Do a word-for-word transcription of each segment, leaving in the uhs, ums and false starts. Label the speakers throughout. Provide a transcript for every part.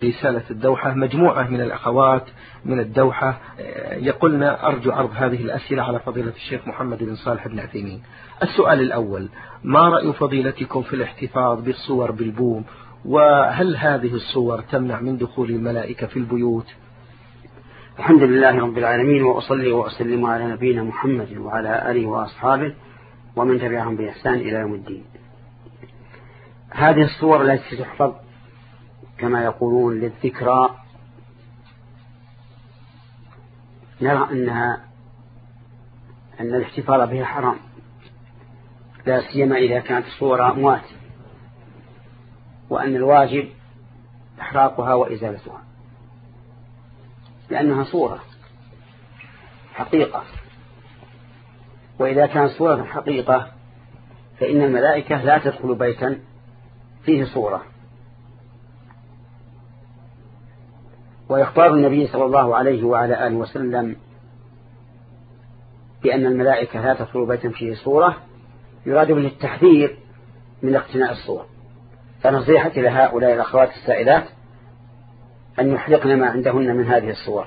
Speaker 1: رسالة الدوحة مجموعة من الأخوات من الدوحة يقولنا أرجو عرض هذه الأسئلة على فضيلة الشيخ محمد بن صالح بن عثيمين. السؤال الأول: ما رأي فضيلتكم في الاحتفاظ بالصور بالبوم؟ وهل هذه الصور تمنع من دخول الملائكة في البيوت؟
Speaker 2: الحمد لله رب العالمين، وأصلي وأسلم على نبينا محمد وعلى آله وأصحابه ومن تبعهم بإحسان إلى يوم الدين. هذه الصور التي تحفظ كما يقولون للذكرى نرى أنها أن الاحتفاظ بها حرام، لا سيما إذا كانت الصور أموات، وأن الواجب إحراقها وإزالتها، لأنها صورة حقيقة. وإذا كانت صورة حقيقة فإن الملائكة لا تدخل بيتا فيه صورة. ويختار النبي صلى الله عليه وعلى آله وسلم بأن الملائكة لا تدخل بيتا فيه صورة، يراد به التحذير من اقتناء الصور. فنصيحتي لهؤلاء الأخوات السائلات أن يحرقن ما عندهن من هذه الصور،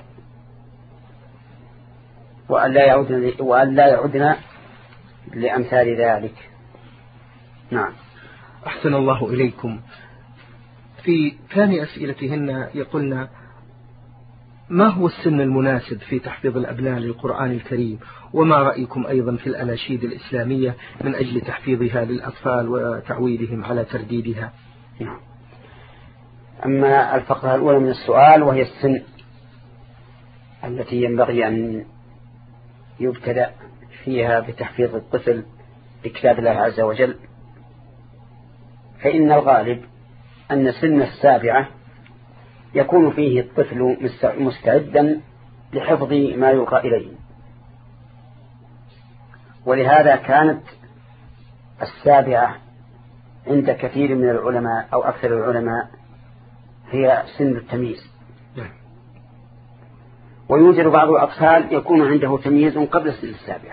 Speaker 2: وأن لا يعودن, وأن لا يعودن لأمثال ذلك. نعم.
Speaker 1: أحسن الله إليكم. في ثاني أسئلتهن يقولنا: ما هو السن المناسب في تحفيظ الأبناء للقرآن الكريم؟ وما رأيكم أيضا في الأناشيد الإسلامية من أجل تحفيظها للأطفال وتعويدهم على ترديدها؟
Speaker 2: نعم. أما الفقرة الأولى من السؤال وهي السن التي ينبغي أن يبتدأ فيها بتحفيظ الطفل بكتاب الله عز وجل، فإن الغالب أن سن السابعة يكون فيه الطفل مستعدا لحفظ ما يلقى إليه. ولهذا كانت السابعة عند كثير من العلماء أو أكثر العلماء هي سن التمييز. ويوجد بعض الأطفال يكون عنده تمييز قبل سن السابعة،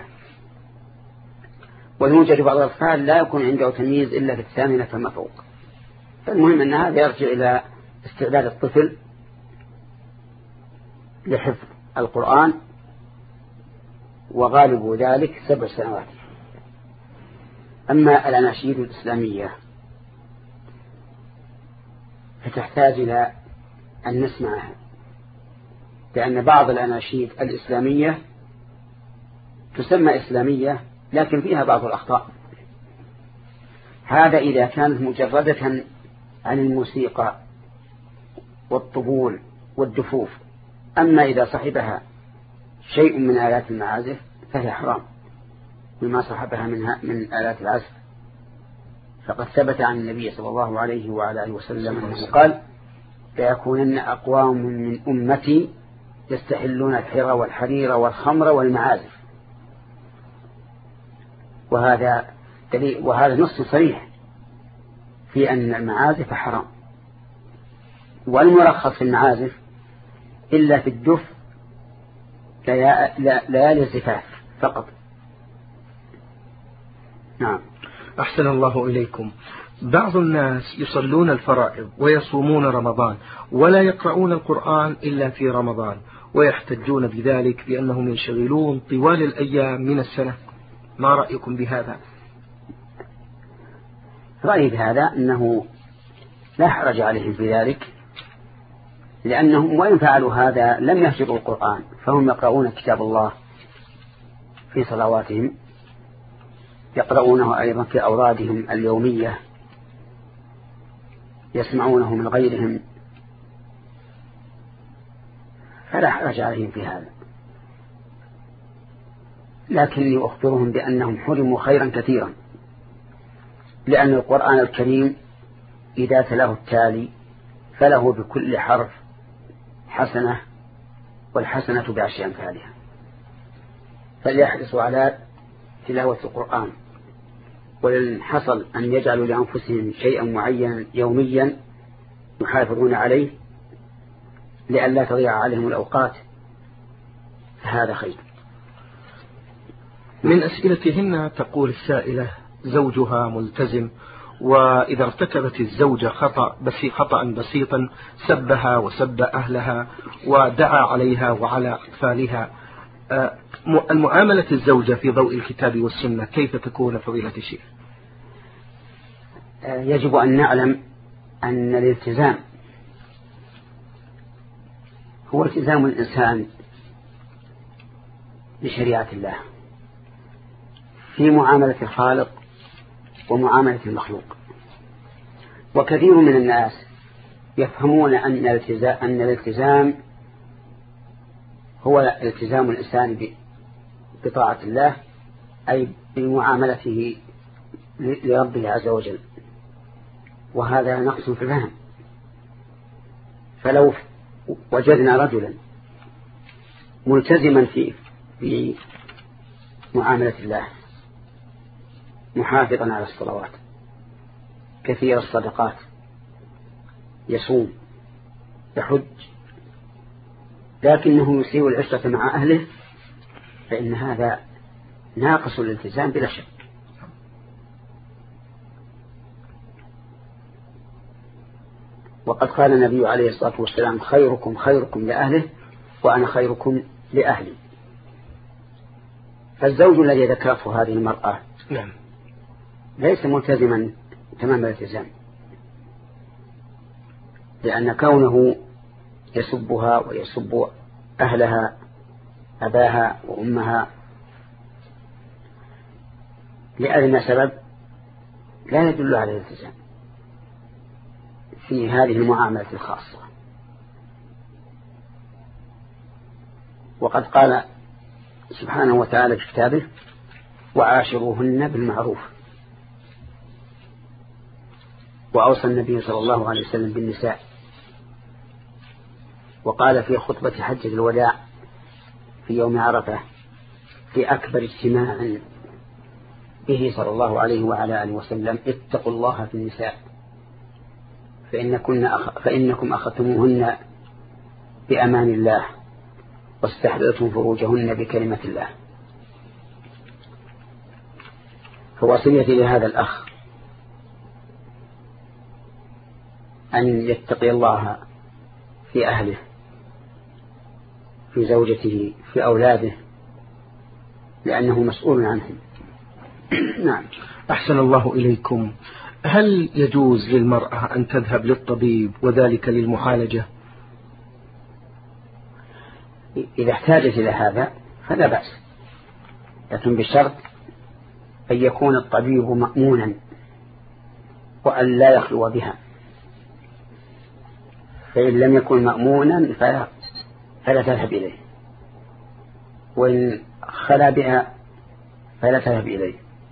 Speaker 2: ويوجد بعض الأطفال لا يكون عنده تمييز إلا في الثامنة فما فوق. فالمهم أن هذا يرجع إلى استعداد الطفل لحفظ القرآن، وغالب ذلك سبع سنوات. أما الأناشيد الإسلامية فتحتاج إلى أن نسمعها، لأن بعض الأناشيد الإسلامية تسمى إسلامية لكن فيها بعض الأخطاء. هذا إذا كانت مجردة عن الموسيقى والطبول والدفوف. أما إذا صحبها شيء من آلات المعازف فهي حرام بما صحبها منها من آلات العزف. فقد ثبت عن النبي صلى الله عليه وعلى آله وسلم أنه قال: ليكونن أقوام من أمتي يستحلون الحر والحرير والخمر والمعازف. وهذا دليل، وهذا نص صريح في أن المعازف حرام. والمرخص في المعازف إلا في الدف ليالي الزفاف فقط. نعم.
Speaker 1: أحسن الله إليكم. بعض الناس يصلون الفرائض ويصومون رمضان ولا يقرؤون القرآن إلا في رمضان، ويحتجون بذلك بأنهم ينشغلون طوال الأيام من السنة. ما رأيكم بهذا؟
Speaker 2: رأيي بهذا أنه لا حرج عليهم في ذلك، لأنهم وإن فعلوا هذا لم يهجروا القرآن، فهم يقرؤون كتاب الله في صلواتهم، يقرؤونه أيضا في أورادهم اليومية، يسمعونه من غيرهم، فلا حرج عليهم في هذا. لكني أخبرهم بأنهم حرموا خيرا كثيرا، لأن القرآن الكريم إذا تلاه التالي فله بكل حرف حسنة، والحسنة بعشر أمثالها. فليحرصوا على تلاوة القرآن، ولن حصل أن يجعلوا لأنفسهم شيئا معينا يوميا يحافظون عليه لئلا تضيع عليهم الأوقات، فهذا خير.
Speaker 1: من أسئلتهن تقول السائلة: زوجها ملتزم وإذا ارتكبت الزوجة خطأ بس خطأ بسيطا سبها وسب أهلها ودعا عليها وعلى أطفالها، المعاملة الزوجة في ضوء الكتاب والسنة كيف تكون فضيلة الشيخ؟
Speaker 2: يجب أن نعلم أن الالتزام هو التزام الإنسان بشريعة الله في معاملة الخالق ومعاملة المخلوق. وكثير من الناس يفهمون أن الالتزام, أن الالتزام هو التزام الإنسان بطاعة الله، أي بمعاملته لربه عز وجل، وهذا نقص في الفهم. فلو وجدنا رجلا ملتزما في في معاملة الله، محافظا على الصلوات، كثير الصدقات، يصوم، يحج، لكنه يسيء العشرة مع أهله، فإن هذا ناقص الالتزام بلا شك. وقد قال النبي عليه الصلاة والسلام: خيركم خيركم لأهله وأنا خيركم لأهلي. فالزوج الذي ذكرته هذه المرأة
Speaker 1: نعم
Speaker 2: ليس ملتزما تمام الالتزام، لأن كونه يسبها ويسب أهلها أباها وأمها لأدنى سبب لا يدل على الالتزام في هذه المعاملة الخاصة. وقد قال سبحانه وتعالى في كتابه: وعاشروهن بالمعروف. وأوصى النبي صلى الله عليه وسلم بالنساء، وقال في خطبة حجة الوداع في يوم عرفة في أكبر اجتماع به صلى الله عليه وعلى آله وسلم: اتقوا الله في النساء فإنكم, أخ... فإنكم أخذتموهن بأمان الله واستحللتم فروجهن بكلمة الله. فوصيتي لهذا الأخ أن يتقي الله في أهله، في زوجته، في أولاده، لأنه مسؤول عنهم. نعم.
Speaker 1: أحسن الله إليكم. هل يجوز للمرأة أن تذهب للطبيب وذلك للمعالجة؟
Speaker 2: إذا احتاجت إلى هذا فلا بأس، لكن بشرط أن يكون الطبيب مأمونا وأن لا يخلو بها. فإن لم يكن مأمونا فلا, فلا تذهب إليه، وإن خلا بها فلا تذهب إليه.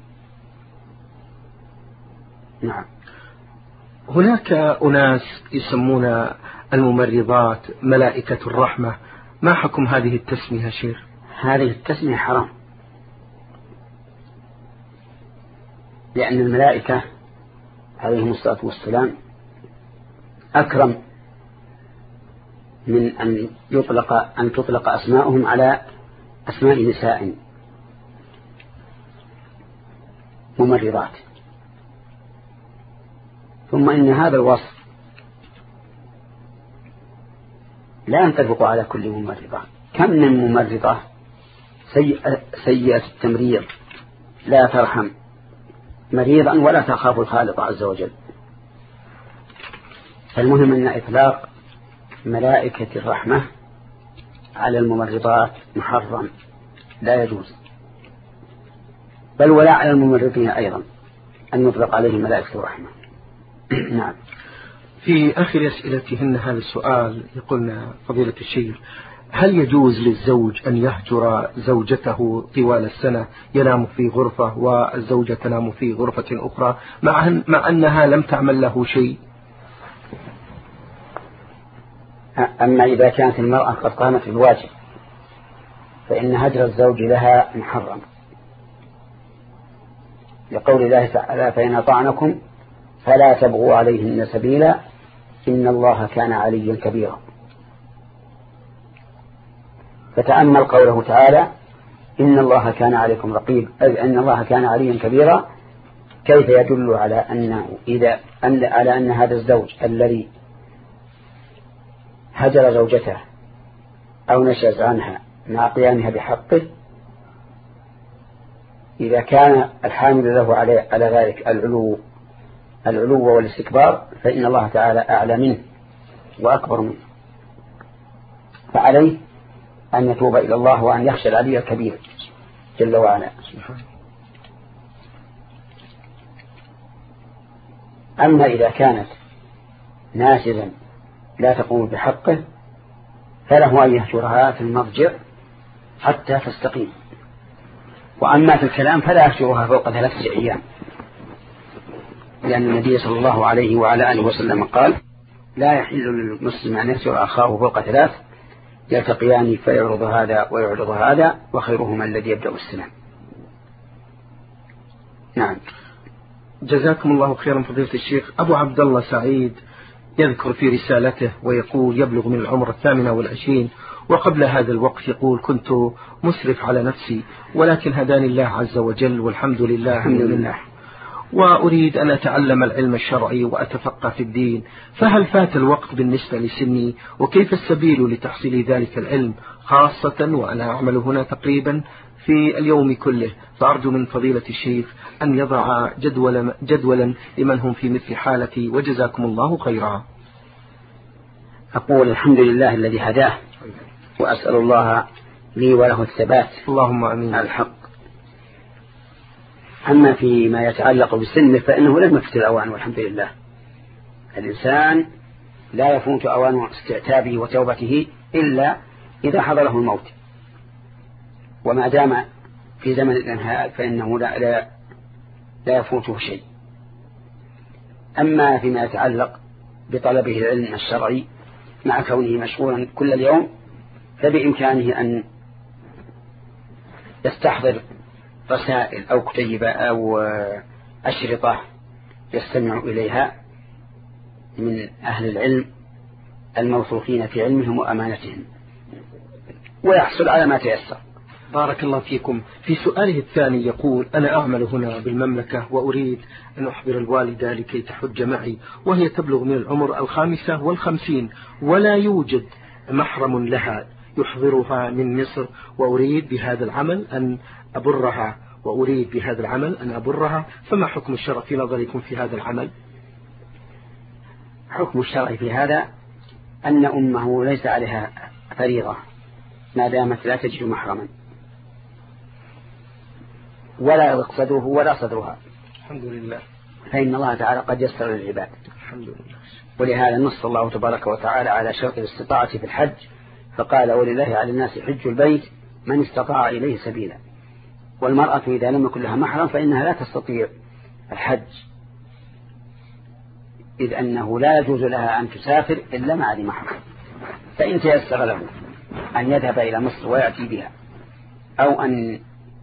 Speaker 2: نعم.
Speaker 1: هناك أناس يسمون الممرضات ملائكة الرحمة، ما حكم هذه التسمية شيخ؟
Speaker 2: هذه التسمية حرام، لأن الملائكة عليهم الصلاة والسلام أكرم من أن يطلق أن تطلق أسماءهم على أسماء نساء ممرضات. ثم إن هذا الوصف لا ينطبق على كل ممرضة. كم من ممرضة سيئة, سيئة التمريض لا ترحم مريضا ولا تخاف الخالق عز وجل. فالمهم أن إطلاق ملائكة الرحمة على الممرضات محرم، لا يجوز، بل ولا على الممرضين أيضا أن يطلق عليهم ملائكة الرحمة. نعم.
Speaker 1: في آخر أسئلتهن هذا السؤال يقولنا فضيلة الشيخ: هل يجوز للزوج أن يهجر زوجته طوال السنة، ينام في غرفة والزوجة تنام في غرفة أخرى مع, مع أنها لم تعمل له شيء؟
Speaker 2: أما إذا كانت المرأة قد قامت بالواجب فإن هجر الزوج لها محرم، لقول الله تعالى: فإن أطعنكم فلا تبغوا عليهن سبيلا إن الله كان عليا كبيرا. فتأمل قوله تعالى: إن الله كان عليكم رقيب، أي أن الله كان عليا كبيرا، كيف يدل على أنه إذا أن على أن هذا الزوج الذي هجر زوجته أو نشز عنها مع قيامها بحقه إذا كان الحامل له على على ذلك العلو العلو والاستكبار فإن الله تعالى أعلى منه وأكبر منه، فعليه أن يتوب إلى الله وأن يخشى العلي الكبير جل وعلا. أما إذا كانت ناشزا لا تقوم بحقه فله أن يهجرها في المضجع حتى تستقيم، وأما في الكلام فلا يهجرها فوق ثلاثة أيام، لأن النبي صلى الله عليه وعلى آله وسلم قال لا يحل للمسلم أن يهجر أخاه فوق ثلاث يلتقيان فيعرض هذا ويعرض هذا وخيرهما الذي يبدأ السلام. نعم.
Speaker 1: جزاكم الله خيرا فضيلة الشيخ. أبو عبد الله سعيد يذكر في رسالته ويقول يبلغ من العمر الثامنة والعشرين وقبل هذا الوقت يقول كنت مسرف على نفسي ولكن هداني الله عز وجل والحمد لله
Speaker 2: الحمد لله،
Speaker 1: وأريد أن أتعلم العلم الشرعي وأتفقه في الدين، فهل فات الوقت بالنسبة لسني وكيف السبيل لتحصيل ذلك العلم، خاصة وأنا أعمل هنا تقريبا في اليوم كله، فأرجو من فضيلة الشيخ أن يضع جدولا, جدولا لمن هم في مثل حالتي وجزاكم الله خيرا.
Speaker 2: أقول الحمد لله الذي هداه وأسأل الله لي وله الثبات
Speaker 1: اللهم أمين
Speaker 2: على الحق. أما فيما يتعلق بسنه فإنه لم يفت الأوان والحمد لله، الإنسان لا يفوت أوان استعتابه وتوبته إلا إذا حضره الموت، وما دام في زمن الإنهاء فإنه لا, لا, لا يفوته شيء. أما فيما يتعلق بطلبه العلم الشرعي مع كونه مشغولا كل اليوم فبإمكانه أن يستحضر رسائل أو كتيبة أو أشرطة يستمع إليها من أهل العلم الموثوقين في علمهم وأمانتهم ويحصل على ما تيسر.
Speaker 1: بارك الله فيكم. في سؤاله الثاني يقول أنا أعمل هنا بالمملكة وأريد أن أحضر الوالدة لكي تحج معي وهي تبلغ من العمر الخامسة والخمسين ولا يوجد محرم لها يحضرها من مصر، وأريد بهذا العمل أن أبرها وأريد بهذا العمل أن أبرها فما حكم الشرع في نظركم في هذا العمل؟
Speaker 2: حكم الشرع في هذا أن أمه ليس عليها فريضة ما دامت لا تجد محرما ولا يقصده ولا صدرها،
Speaker 1: الحمد لله،
Speaker 2: فإن الله تعالى قد يسر للعباد،
Speaker 1: الحمد لله.
Speaker 2: ولهذا نص الله تبارك وتعالى على شرط الاستطاعة في الحج فقال ولله على الناس حج البيت من استطاع إليه سبيلا. والمرأة إذا لم يكن لها محرم فإنها لا تستطيع الحج، إذ أنه لا يجوز لها أن تسافر إلا مع ذي محرم، فإن تيسر له أن يذهب إلى مصر ويأتي بها أو أن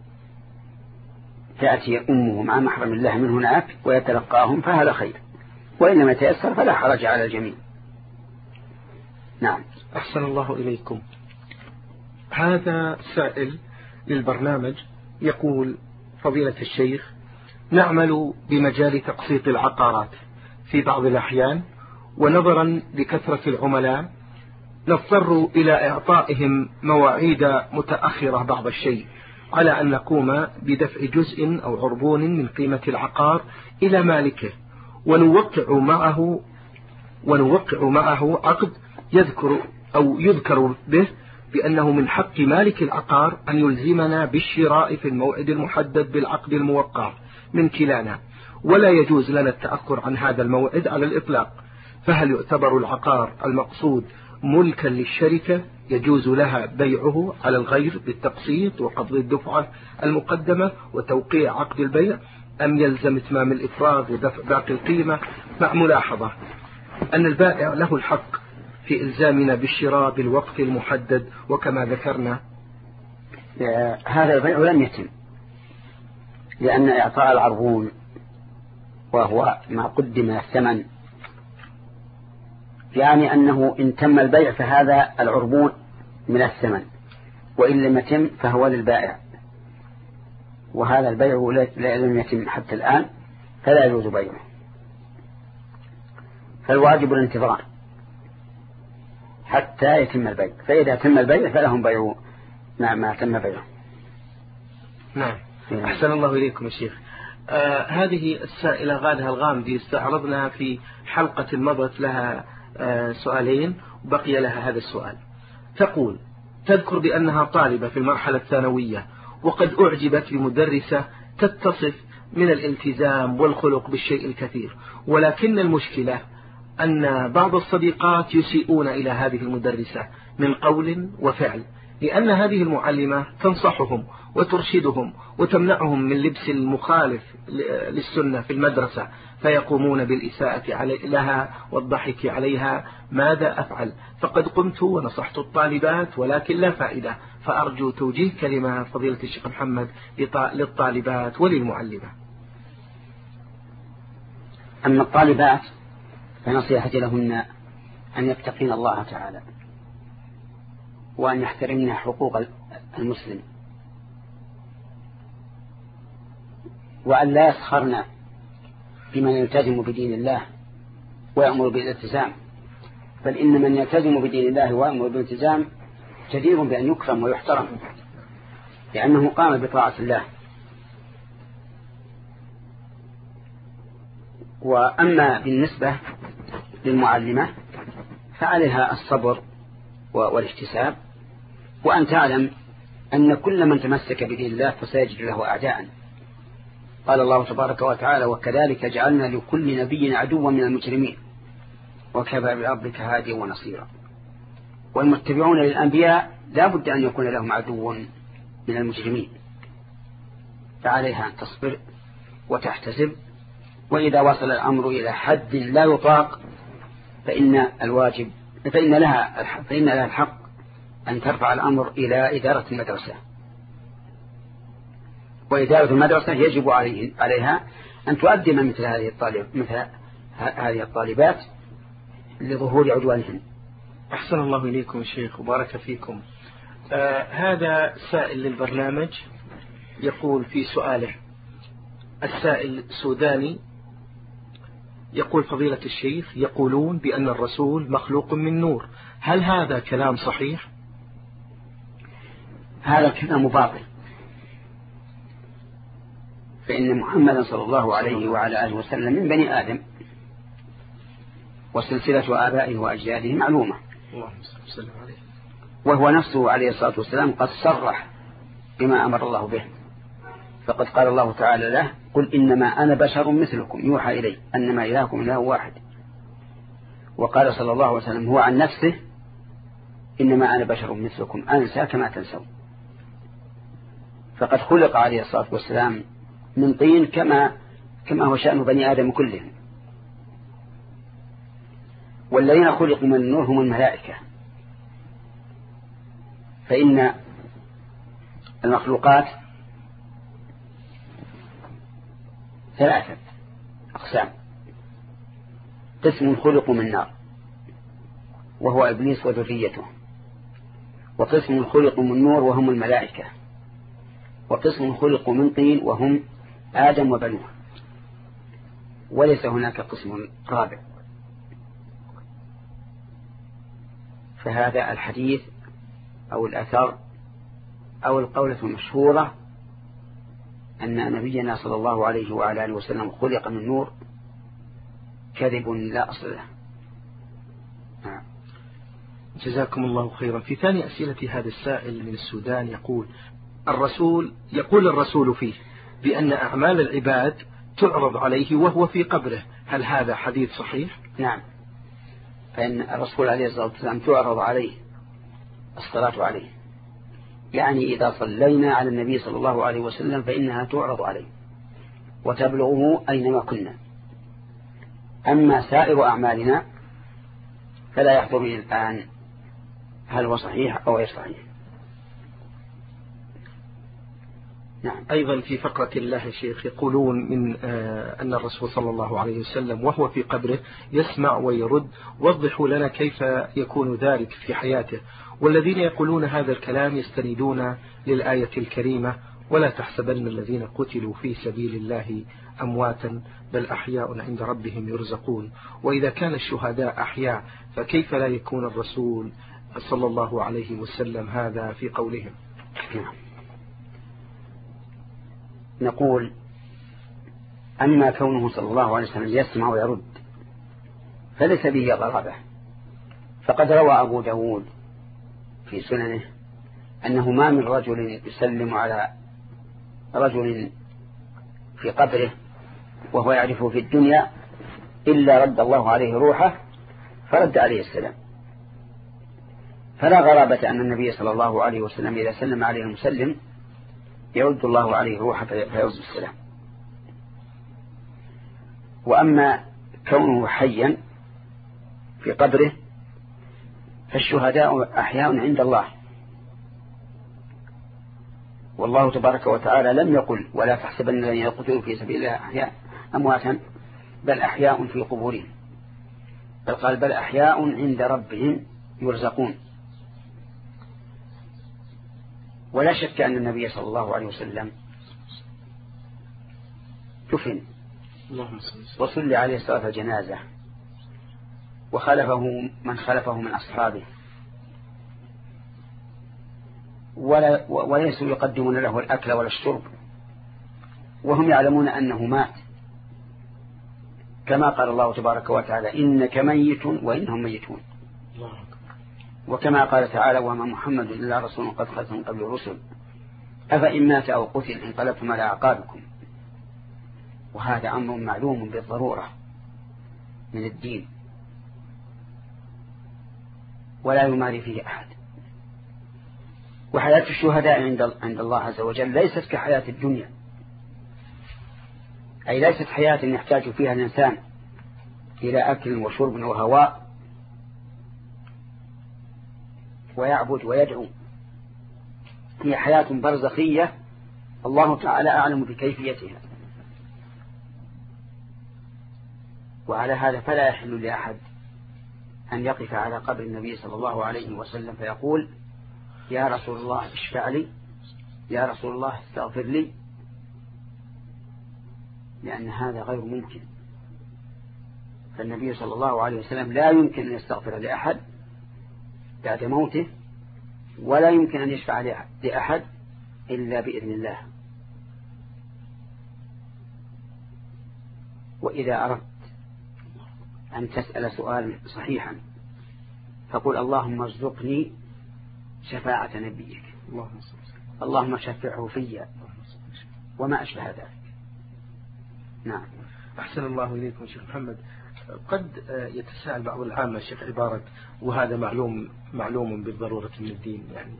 Speaker 2: تأتي أمه مع محرم الله من هناك ويتلقاهم فهذا خير، وإنما يتيسر فلا حرج على الجميع. نعم.
Speaker 1: أحسن الله إليكم. هذا سائل للبرنامج يقول فضيلة الشيخ نعمل بمجال تقسيط العقارات في بعض الأحيان ونظرا لكثرة العملاء نضطر إلى إعطائهم مواعيد متأخرة بعض الشيء على أن نقوم بدفع جزء أو عربون من قيمة العقار إلى مالكه ونوقع معه ونوقع معه عقد يذكر أو يذكر به بأنه من حق مالك العقار أن يلزمنا بالشراء في الموعد المحدد بالعقد الموقع من كلانا، ولا يجوز لنا التأخر عن هذا الموعد على الإطلاق، فهل يعتبر العقار المقصود ملكا للشركة يجوز لها بيعه على الغير بالتقسيط وقبض الدفعة المقدمة وتوقيع عقد البيع، أم يلزم إتمام الإفراغ ودفع باقي القيمة، مع ملاحظة أن البائع له الحق في إلزامنا بالشراء بالوقت المحدد وكما ذكرنا؟
Speaker 2: هذا البيع لم يتم، لأن إعطاء العربون وهو ما قدم الثمن يعني أنه إن تم البيع فهذا العربون من الثمن، وإن لم يتم فهو للبائع، وهذا البيع لم يتم حتى الآن، فلا يجوز بيعه، فالواجب الانتظار حتى يتم البيع، فإذا تم البيع فلهم بيع ما, ما تم بيعه.
Speaker 1: نعم. أحسن الله إليكم يا شيخ. آه هذه السائلة غادها الغامدي استعرضنا في حلقة مضت لها آه سؤالين وبقي لها هذا السؤال. تقول: تذكر بأنها طالبة في المرحلة الثانوية وقد أعجبت بمدرسة تتصف من الالتزام والخلق بالشيء الكثير، ولكن المشكلة أن بعض الصديقات يسيئون إلى هذه المدرسة من قول وفعل، لأن هذه المعلمة تنصحهم وترشدهم وتمنعهم من لبس المخالف للسنة في المدرسة، فيقومون بالإساءة لها والضحك عليها. ماذا أفعل؟ فقد قمت ونصحت الطالبات ولكن لا فائدة، فأرجو توجيه كلمة فضيلة الشيخ محمد للطالبات وللمعلمة.
Speaker 2: أما الطالبات فنصيحتي لهن أن يتقين الله تعالى وأن يحترمن حقوق المسلم، وأن لا يسخرن بمن يلتزم بدين الله ويأمر بالالتزام، بل إن من يلتزم بدين الله ويأمر بالالتزام جدير بأن يكرم ويحترم لأنه قام بطاعة الله. وأما بالنسبة للمعلمة فعليها الصبر والاحتساب، وأن تعلم أن كل من تمسك بدين الله فسيجد له أعداء. قال الله تبارك وتعالى: وكذلك جعلنا لكل نبي عدوا من المجرمين وكفى بربك هاديا ونصيرا. والمتبعون للأنبياء لا بد أن يكون لهم عدو من المجرمين، فعليها أن تصبر وتحتسب، وإذا وصل الأمر إلى حد لا يطاق فإن الواجب فإن لها فإن لها الحق أن ترفع الأمر إلى إدارة المدرسة، وإدارة المدرسة يجب عليه عليها أن تؤدم مثل هذه الطالب مثل هذه الطالبات لظهور عدوانهن.
Speaker 1: أحسن الله إليكم الشيخ وبارك فيكم. آه هذا سائل للبرنامج يقول في سؤاله، السائل سوداني يقول: فضيلة الشيخ، يقولون بأن الرسول مخلوق من نور، هل هذا كلام صحيح؟
Speaker 2: هذا كلام باطل، فإن محمدا صلى الله عليه وعلى آله وسلم من بني آدم، وسلسلة آبائه وأجداده معلومة، وهو نفسه عليه الصلاة والسلام قد صرح بما أمر الله به، فقد قال الله تعالى له: قل إنما أنا بشر مثلكم يوحى إلي أنما إلهكم إله واحد. وقال صلى الله عليه وسلم هو عن نفسه: إنما أنا بشر مثلكم أنسى كما تنسون. فقد خلق عليه الصلاة والسلام من طين كما كما هو شأن بني آدم كلهم، والذين خلقوا من النور هم الملائكة. فإن المخلوقات ثلاثة أقسام: قسم خلق من نار وهو إبليس وذريته، وقسم خلق من نور وهم الملائكة، وقسم خلق من طين وهم آدم وبنوه، وليس هناك قسم رابع. فهذا الحديث أو الأثر أو القولة المشهورة أن نبينا صلى الله عليه وعلى آله وسلم خلق من نور كذب لا أصل له.
Speaker 1: جزاكم الله خيرا. في ثاني أسئلة هذا السائل من السودان يقول: الرسول يقول الرسول فيه بأن أعمال العباد تعرض عليه وهو في قبره، هل هذا حديث صحيح؟
Speaker 2: نعم، فإن الرسول عليه الصلاة والسلام تعرض عليه الصلاة عليه، يعني إذا صلينا على النبي صلى الله عليه وسلم فإنها تعرض عليه وتبلغه أينما كنا. أما سائر أعمالنا فلا يحضرني الآن هل هو صحيح أو غير صحيح.
Speaker 1: نعم. أيضا في فقرة الله شيخ يقولون من آه أن الرسول صلى الله عليه وسلم وهو في قبره يسمع ويرد، وضحوا لنا كيف يكون ذلك في حياته. والذين يقولون هذا الكلام يستندون للآية الكريمة: ولا تحسبن الذين قتلوا في سبيل الله أمواتا بل أحياء عند ربهم يرزقون. وإذا كان الشهداء أحياء فكيف لا يكون الرسول صلى الله عليه وسلم هذا في قولهم؟
Speaker 2: نقول أما كونه صلى الله عليه وسلم يسمع ويرد فليس به غرابة، فقد روى أبو داود في سننه أنه ما من رجل يسلم على رجل في قبره وهو يعرفه في الدنيا إلا رد الله عليه روحه فرد عليه السلام. فلا غرابة أن النبي صلى الله عليه وسلم إذا سلم عليه المسلم يرد الله عليه روحه فيرد السلام. وأما كونه حيا في قبره فالشهداء أحياء عند الله، والله تبارك وتعالى لم يقل ولا تحسبن الذين يقتلون في سبيل الله أحياء أمواتا بل أحياء في قبورهم، بل قال بل أحياء عند ربهم يرزقون. ولا شك أن النبي صلى الله عليه وسلم دفن وصلى عليه صلاة الجنازة وخلفه من خلفه من أصحابه، ولا وليسوا يقدمون له الأكل ولا الشرب وهم يعلمون أنه مات، كما قال الله تبارك وتعالى إنك ميت وإنهم ميتون. وكما قال تعالى وما محمد إلا رسول قد خلت من قبل الرسل أفإن مات أو قتل انقلبتم على أعقابكم. وهذا أمر معلوم بالضرورة من الدين ولا يماري فيه أحد. وحياة الشهداء عند عند الله عز وجل ليست كحياة الدنيا، أي ليست حياة يحتاج فيها الإنسان إلى أكل وشرب وهواء ويعبد ويدعو، هي حياة برزخية الله تعالى أعلم بكيفيتها. وعلى هذا فلا يحل لأحد أن يقف على قبر النبي صلى الله عليه وسلم فيقول يا رسول الله اشفع لي، يا رسول الله استغفر لي، لأن هذا غير ممكن. فالنبي صلى الله عليه وسلم لا يمكن أن يستغفر لأحد بعد موته، ولا يمكن أن يشفع لأحد إلا بإذن الله. وإذا أردت أن تسأل سؤال صحيحا فقل اللهم ارزقني شفاعة نبيك، اللهم شفعه فيا، وما أشبه ذلك. نعم.
Speaker 1: أحسن الله إليكم شيخ محمد. قد يتساءل بعض العامة شيخ عبارة وهذا معلوم معلوم بالضرورة من الدين، يعني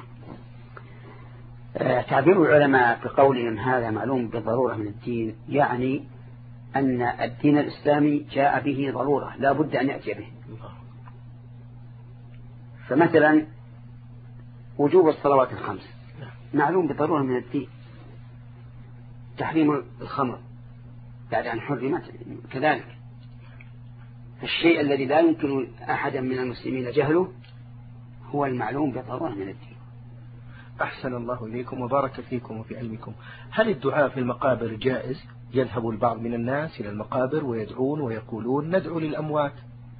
Speaker 2: آه. تعبير العلماء بقولهم هذا معلوم بالضرورة من الدين يعني أن الدين الإسلامي جاء به ضرورة لا بد أن يأتي به. فمثلا وجوب الصلوات الخمس معلوم بالضرورة من الدين، تحريم الخمر بعد أن حرمت كذلك. الشيء الذي لا يمكن أحدا من المسلمين جهله هو المعلوم بالضرورة من الدين.
Speaker 1: أحسن الله إليكم وبارك فيكم وفي علمكم. هل الدعاء في المقابر جائز؟ يذهب البعض من الناس إلى المقابر ويدعون ويقولون ندعو للأموات.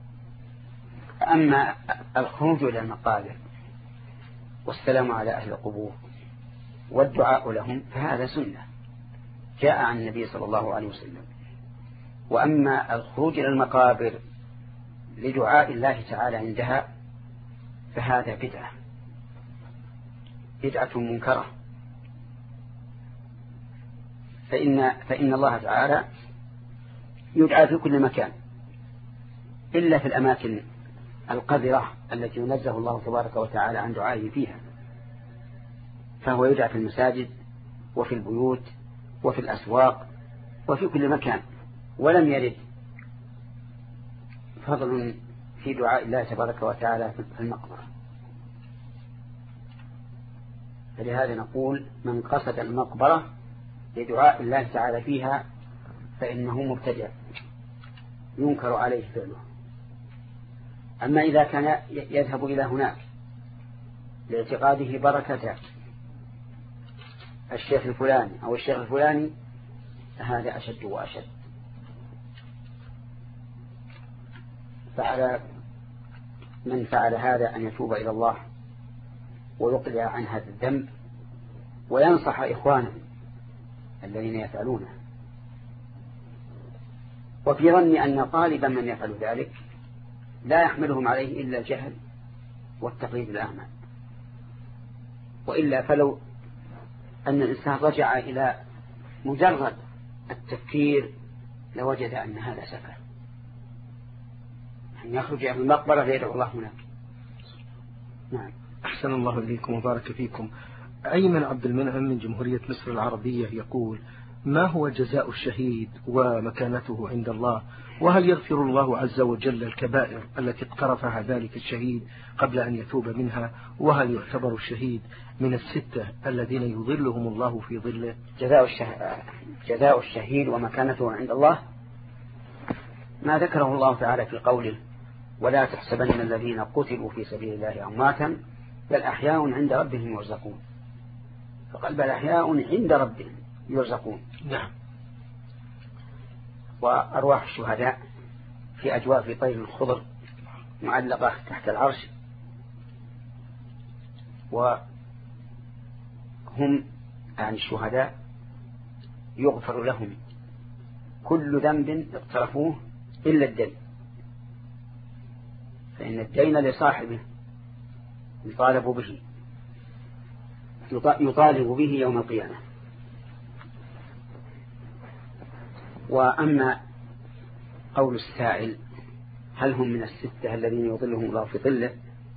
Speaker 2: أما الخروج إلى المقابر والسلام على أهل القبور والدعاء لهم فهذا سنة جاء عن النبي صلى الله عليه وسلم. وأما الخروج إلى المقابر لدعاء الله تعالى عندها فهذا بدعة بدعة منكرة. فإن, فإن الله تعالى يدعى في كل مكان إلا في الأماكن القذرة التي ينزه الله تبارك وتعالى عن دعائه فيها، فهو يدعى في المساجد وفي البيوت وفي الأسواق وفي كل مكان. ولم يرد فضل في دعاء الله تبارك وتعالى في المقبرة. فلهذا نقول من قصد المقبرة لدعاء الله تعالى فيها فإنه مبتدع ينكر عليه فعله. أما إذا كان يذهب إلى هناك لاعتقاده بركة الشيخ الفلاني أو الشيخ الفلاني هذا أشد وأشد. فعلى من فعل هذا أن يتوب إلى الله ويقلع عن هذا الذنب وينصح إخوانه الذين يفعلونه. وفي ظني أن غالبا من يفعل ذلك لا يحملهم عليه إلا الجهل والتقليد الأعمى، وإلا فلو أن الإنسان رجع إلى مجرد التفكير لوجد أن هذا سفه، أن يخرج إلى المقبرة فيدعو الله هناك. نعم.
Speaker 1: أحسن الله إليكم وبارك فيكم. أيمن عبد المنعم من جمهورية مصر العربية يقول: ما هو جزاء الشهيد ومكانته عند الله؟ وهل يغفر الله عز وجل الكبائر التي اقترفها ذلك الشهيد قبل أن يتوب منها؟ وهل يعتبر الشهيد من الستة الذين يظلهم الله في ظله؟
Speaker 2: جزاء الشهيد, جزاء الشهيد ومكانته عند الله ما ذكره الله تعالى في قوله: ولا تحسبن الذين قتلوا في سبيل الله أمواتا بل أحياء عند ربهم يرزقون. فقال بل أحياء عند ربهم يرزقون.
Speaker 1: نعم.
Speaker 2: وأرواح الشهداء في أجواف طير الخضر معلقة تحت العرش، وهم عن الشهداء يغفر لهم كل ذنب اقترفوه إلا الدين، فإن الدين لصاحبه يطالب به يطالب به يوم القيامة. وأما قول السائل هل هم من الستة الذين يظلهم الله في ظله،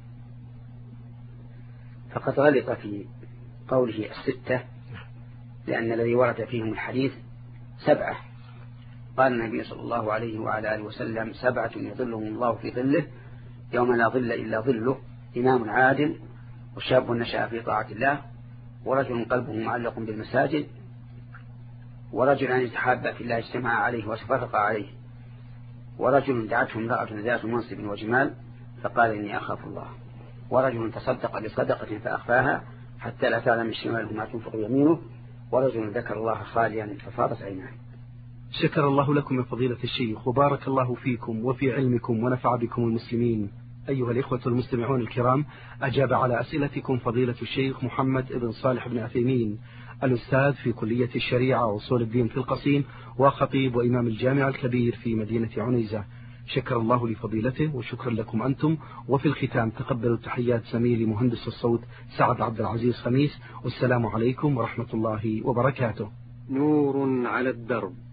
Speaker 2: فقد غلط في قوله الستة، لأن الذي ورد فيهم الحديث سبعة. قال النبي صلى الله عليه وعلى آله وسلم: سبعة يظلهم الله في ظله يوم لا ظل إلا ظله: إمام عادل، وشاب نشأ في طاعة الله، ورجل قلبه معلق بالمساجد، ورجل أن يتحابا في الله اجتمع عليه وتفرق عليه، ورجل دعته امرأة ذات منصب وجمال فقال إني أخاف الله، ورجل تصدق بصدقة فأخفاها حتى لا تعلم شماله ما تنفق يمينه، ورجل ذكر الله خاليا ففاضت عيناه.
Speaker 1: شكر الله لكم من فضيلة الشيخ وبارك الله فيكم وفي علمكم ونفع بكم المسلمين. أيها الإخوة المستمعون الكرام، أجاب على أسئلتكم فضيلة الشيخ محمد بن صالح بن عثيمين، الأستاذ في كلية الشريعة وأصول الدين في القصيم، وخطيب وإمام الجامع الكبير في مدينة عنيزة. شكر الله لفضيلته وشكرا لكم أنتم. وفي الختام تقبلوا تحيات زميلي مهندس الصوت سعد عبد العزيز خميس، والسلام عليكم ورحمة الله وبركاته.
Speaker 3: نور على الدرب.